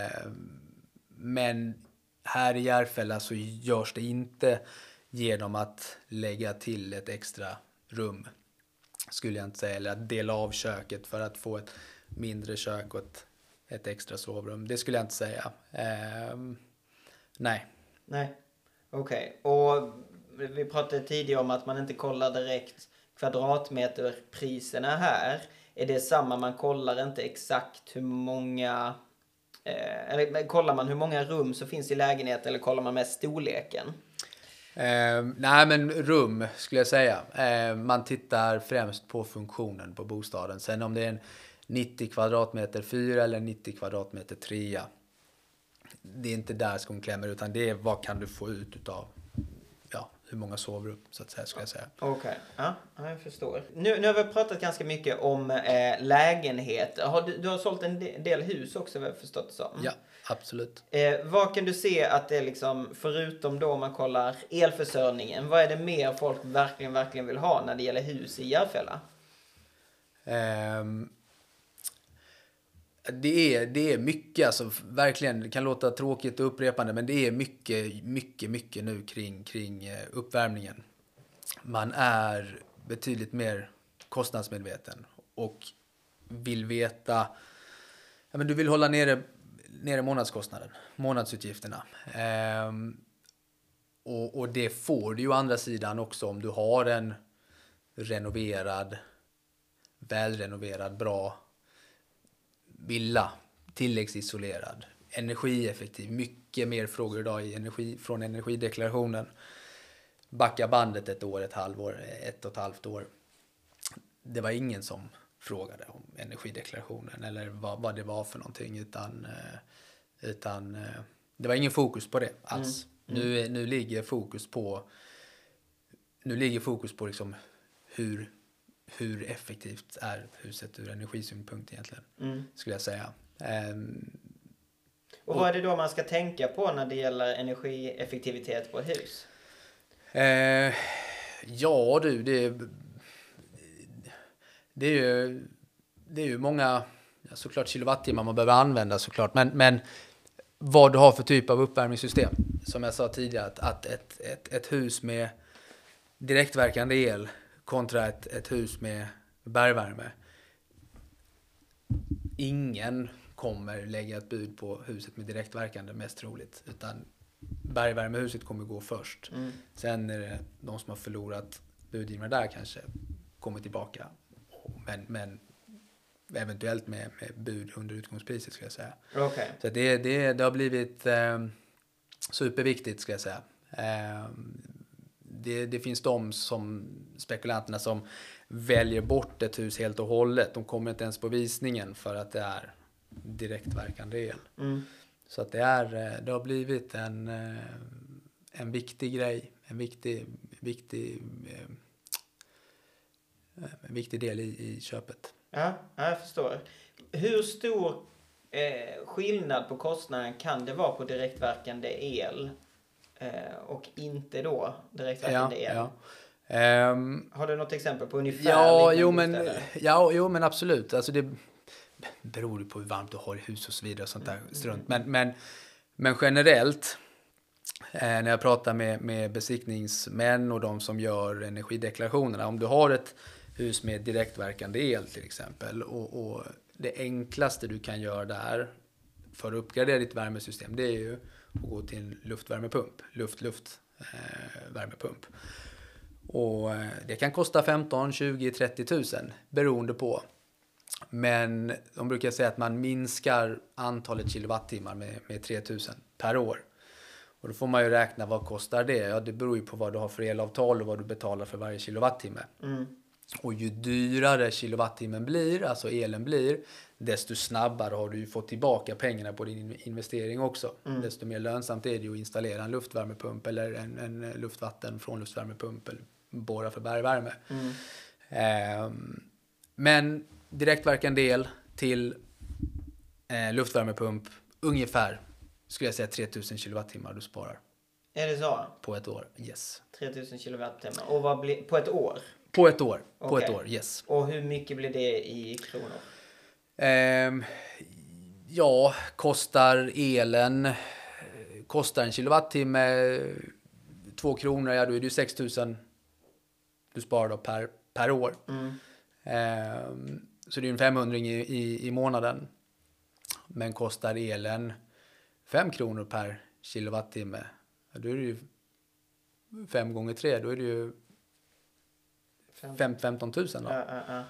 Men här i Järfälla så görs det inte genom att lägga till ett extra rum, skulle jag inte säga, eller att dela av köket för att få ett mindre kök och ett extra sovrum. Det skulle jag inte säga. Nej. Okej. Och vi pratade tidigare om att man inte kollar direkt kvadratmeterpriserna här. Är det samma, man kollar inte exakt hur många eller kollar man hur många rum så finns i lägenhet, eller kollar man mest storleken? Nej, men rum skulle jag säga. Man tittar främst på funktionen på bostaden. Sen om det är en 90 kvadratmeter 4 eller 90 kvadratmeter 3, det är inte där skon klämmer, utan det är vad kan du få ut utav hur många sovrum, så att säga, ska jag säga. Okej, ja, jag förstår. Nu har vi pratat ganska mycket om lägenhet. Du har sålt en del hus också, vad jag förstått det som. Ja, absolut. Vad kan du se att det är liksom, förutom då om man kollar elförsörjningen, vad är det mer folk verkligen vill ha när det gäller hus i Järfälla? Det är mycket, alltså verkligen, det kan låta tråkigt och upprepande, men det är mycket nu kring uppvärmningen. Man är betydligt mer kostnadsmedveten och vill veta, men du vill hålla nere månadsutgifterna. Och det får du ju å andra sidan också om du har en välrenoverad, bra villa, tilläggsisolerad, energieffektiv. Mycket mer frågor idag från energideklarationen. Backa bandet ett år, ett och ett halvt år. Det var ingen som frågade om energideklarationen eller vad det var för någonting, utan det var ingen fokus på det alls. Nu ligger fokus på liksom hur effektivt är huset ur energisynpunkt egentligen, skulle jag säga. Och vad är det då man ska tänka på när det gäller energieffektivitet på ett hus? Det är ju många, såklart, kilowattimmar man behöver använda, såklart, men vad du har för typ av uppvärmningssystem. Som jag sa tidigare, att ett hus med direktverkande el kontra ett hus med bergvärme. Ingen kommer lägga ett bud på huset med direktverkande, mest troligt, utan bergvärmehuset kommer gå först. Sen är det de som har förlorat budgivare där kanske kommer tillbaka, men eventuellt med bud under utgångspriset, ska jag säga. Okay. Så det har blivit superviktigt, ska jag säga. Det finns spekulanterna som väljer bort ett hus helt och hållet. De kommer inte ens på visningen för att det är direktverkande el. Så att det har blivit en viktig grej, en viktig del i köpet. Ja, jag förstår. Hur stor skillnad på kostnaden kan det vara på direktverkande el och inte då direktverkande el? Ja. Har du något exempel på ungefär? Jo, men absolut. Alltså det beror på hur varmt du har i hus och så vidare och sånt där strunt. Men generellt, när jag pratar med besiktningsmän och de som gör energideklarationerna, om du har ett hus med direktverkande el till exempel, och det enklaste du kan göra där för att uppgradera ditt värmesystem, det är ju att gå till en luftvärmepump, värmepump. Och det kan kosta 15, 20, 30 tusen beroende på. Men de brukar säga att man minskar antalet kilowattimmar med 3000 per år. Och då får man ju räkna, vad kostar det? Ja, det beror ju på vad du har för elavtal och vad du betalar för varje kilowattimme. Och ju dyrare kilowattimmen blir, alltså elen blir, desto snabbare har du ju fått tillbaka pengarna på din investering också. Desto mer lönsamt är det ju att installera en luftvärmepump eller en luftvatten från luftvärmepump eller borra för bergvärme. Men direktverkande el till luftvärmepump, ungefär, skulle jag säga, 3000 kilowattimmar du sparar. Är det så? På ett år, yes. 3000 kilowattimmar. Och vad blir på ett år? På ett år, yes. Och hur mycket blir det i kronor? Kostar en kilowattimme 2 kronor, ja, då är det 6000 du sparar då per år. Så det är en 500 i månaden. Men kostar elen 5 kronor per kilowattimme, då är det ju 5 gånger 3, då är det ju 15 000 då.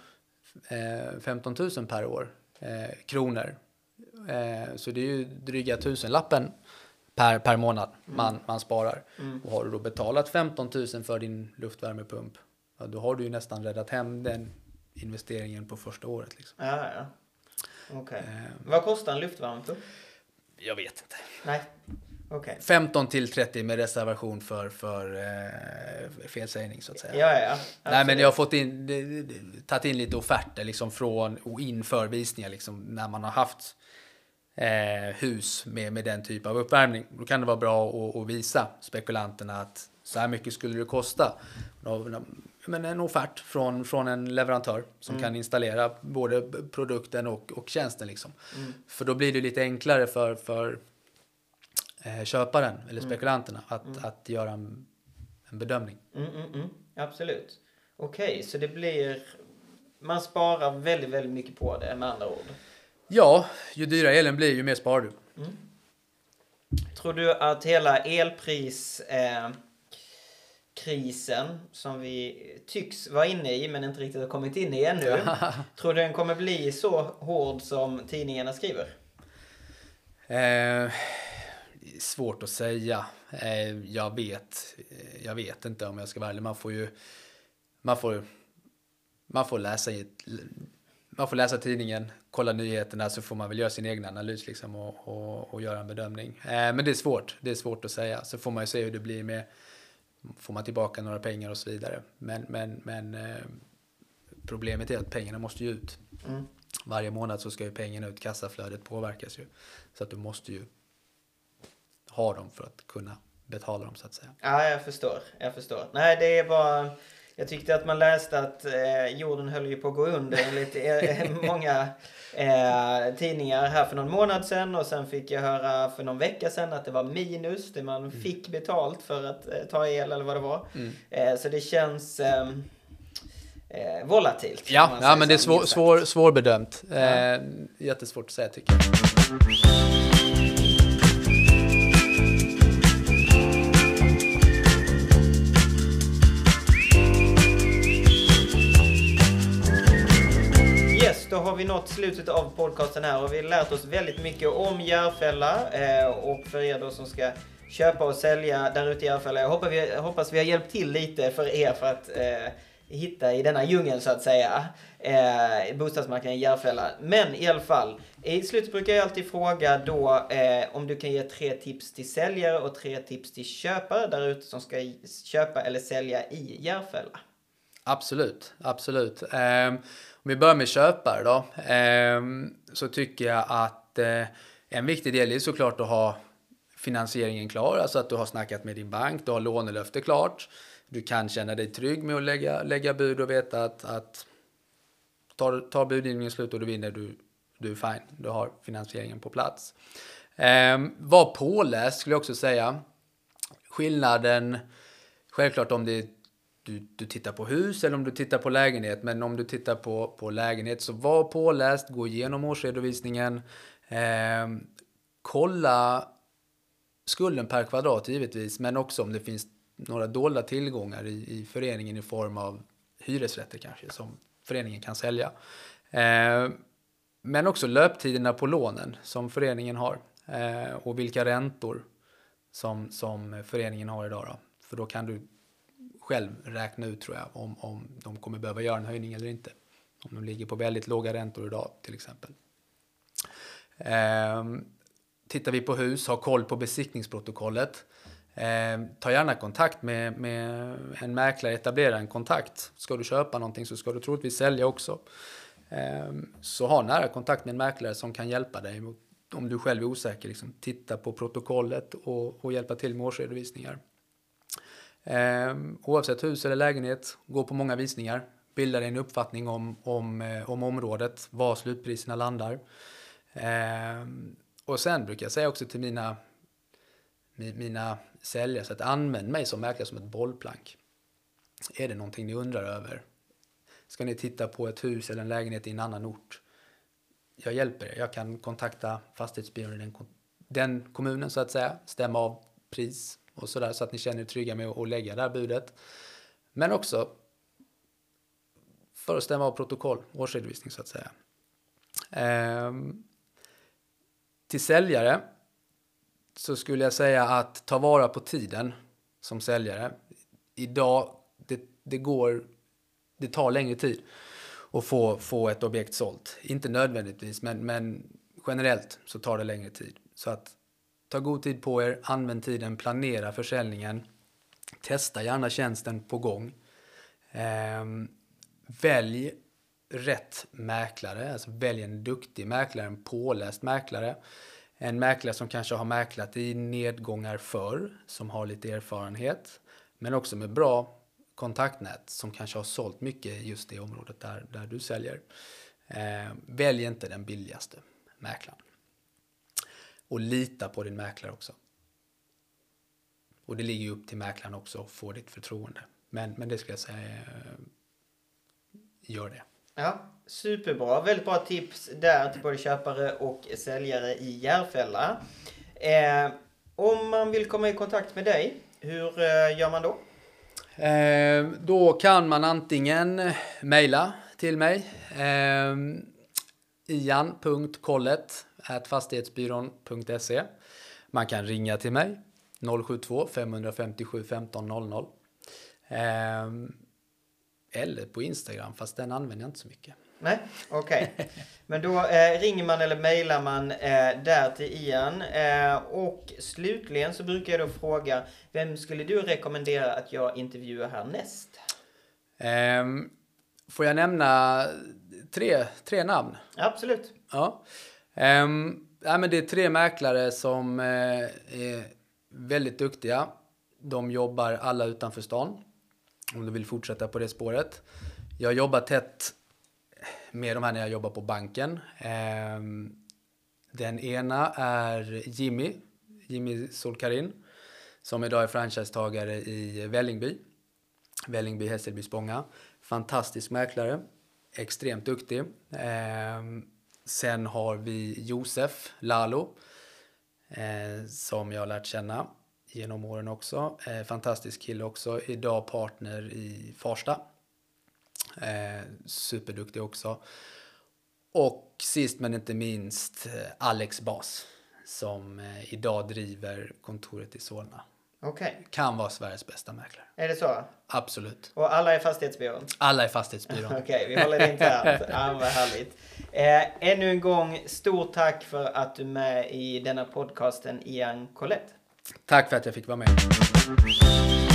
15 000 per år kronor. Så det är ju dryga tusenlappen per månad man sparar. Och har du då betalat 15 000 för din luftvärmepump, ja, då har du ju nästan räddat hem den investeringen på första året. Liksom. Okej. Vad kostar en luftvärmepump? Jag vet inte. Nej, okej. 15 till 30 med reservation för felsägning så att säga. Ja. Nej, men jag har tagit in lite offerter liksom från och inför visningar liksom, när man har haft hus med den typ av uppvärmning. Då kan det vara bra att visa spekulanterna att så här mycket skulle det kosta. Men en offert från en leverantör som kan installera både produkten och tjänsten liksom. För då blir det lite enklare för köparen eller spekulanterna att göra en bedömning. Absolut. Okej, så det blir... Man sparar väldigt, väldigt mycket på det med andra ord. Ja, ju dyrare elen blir ju mer sparar du. Tror du att hela elpriskrisen som vi tycks vara inne i men inte riktigt har kommit in i ännu, tror du den kommer bli så hård som tidningarna skriver? Svårt att säga. Jag vet inte om jag ska vara ärlig. Man får läsa tidningen, kolla nyheterna, så får man väl göra sin egen analys liksom, och göra en bedömning. Men det är svårt. Det är svårt att säga. Så får man ju se hur det blir med, får man tillbaka några pengar och så vidare. Men problemet är att pengarna måste ju ut. Varje månad så ska ju pengarna ut, kassaflödet påverkas ju. Så att du måste ju ha dem för att kunna betala dem så att säga. Ja, jag förstår. Nej, det är bara... Jag tyckte att man läste att jorden höll ju på att gå under enligt många tidningar här för någon månad sedan. Och sen fick jag höra för någon vecka sedan att det var minus. Det man fick betalt för att ta el eller vad det var. Så det känns volatilt. Ja, men det är svårbedömt. Jättesvårt att säga tycker jag. Då har vi nått slutet av podcasten här och vi har lärt oss väldigt mycket om Järfälla och för er då som ska köpa och sälja där ute i Järfälla. Jag hoppas vi har hjälpt till lite för er för att hitta i denna djungel så att säga bostadsmarknaden i Järfälla. Men i alla fall, i slutet brukar jag alltid fråga då om du kan ge 3 tips till säljare och 3 tips till köpare där ute som ska köpa eller sälja i Järfälla. Absolut. Om vi börjar med köpare då, så tycker jag att en viktig del är såklart att ha finansieringen klar. Alltså att du har snackat med din bank, du har lånelöfte klart. Du kan känna dig trygg med att lägga bud och veta att tar budgivningen slut och du vinner, du är fine. Du har finansieringen på plats. Var påläst skulle jag också säga. Skillnaden, självklart om det är du tittar på hus eller om du tittar på lägenhet. Men om du tittar på lägenhet så var påläst, gå igenom årsredovisningen. Kolla skulden per kvadrat givetvis. Men också om det finns några dolda tillgångar i föreningen i form av hyresrätter kanske som föreningen kan sälja. Men också löptiderna på lånen som föreningen har. Och vilka räntor som föreningen har idag då. För då kan du själv räkna ut tror jag om de kommer behöva göra en höjning eller inte. Om de ligger på väldigt låga räntor idag till exempel. Tittar vi på hus, ha koll på besiktningsprotokollet. Ta gärna kontakt med en mäklare, etablera en kontakt. Ska du köpa någonting så ska du troligtvis sälja också. Så ha nära kontakt med en mäklare som kan hjälpa dig om du själv är osäker. Liksom, titta på protokollet och hjälpa till med årsredovisningar. Oavsett hus eller lägenhet, gå på många visningar, bilda dig en uppfattning om området, var slutpriserna landar. Och sen brukar jag säga också till mina säljare så att använd mig som mäklare som ett bollplank. Är det någonting ni undrar över? Ska ni titta på ett hus eller en lägenhet i en annan ort? Jag hjälper er. Jag kan kontakta fastighetsbyrån i den kommunen så att säga, stämma av pris och sådär så att ni känner er trygga med att lägga det här budet. Men också för att stämma av protokoll, årsredovisning så att säga. Till säljare så skulle jag säga att ta vara på tiden som säljare. Idag, det tar längre tid att få ett objekt sålt. Inte nödvändigtvis, men generellt så tar det längre tid. Så att ta god tid på er, använd tiden, planera försäljningen, testa gärna tjänsten på gång. Välj rätt mäklare, alltså välj en duktig mäklare, en påläst mäklare. En mäklare som kanske har mäklat i nedgångar förr, som har lite erfarenhet, men också med bra kontaktnät som kanske har sålt mycket just det området där du säljer. Välj inte den billigaste mäklaren. Och lita på din mäklare också. Och det ligger ju upp till mäklaren också att få ditt förtroende. Men det ska jag säga, gör det. Ja, superbra. Väldigt bra tips där till både köpare och säljare i Järfälla. Om man vill komma i kontakt med dig, hur gör man då? Då kan man antingen mejla till mig. ian.kollet@fastighetsbyrån.se. Man kan ringa till mig 072 557 1500. Eller på Instagram, fast den använder jag inte så mycket. Nej, okej. Men då ringer man eller mejlar man där till Ian. Och slutligen så brukar jag då fråga, vem skulle du rekommendera att jag intervjuar härnäst? Får jag nämna tre namn? Absolut. Ja. Men det är 3 mäklare som är väldigt duktiga. De jobbar alla utanför stan. Om du vill fortsätta på det spåret. Jag jobbar tätt med de här när jag jobbar på banken. Den ena är Jimmy Solkarin, som idag är franchisetagare i Vällingby, Hässelby, Spånga. Fantastisk mäklare, extremt duktig. Sen har vi Josef Lalo, som jag har lärt känna genom åren också. Fantastisk kille också. Idag partner i Farsta. Superduktig också. Och sist men inte minst Alex Bas, som idag driver kontoret i Solna. Okej. Kan vara Sveriges bästa mäklare. Är det så? Absolut. Och alla är Fastighetsbyrån? Alla är Fastighetsbyrån. Okej, vi håller det internt. Ja, vad härligt. Ännu en gång, stort tack för att du är med i denna podcasten, Ian Kollet. Tack för att jag fick vara med.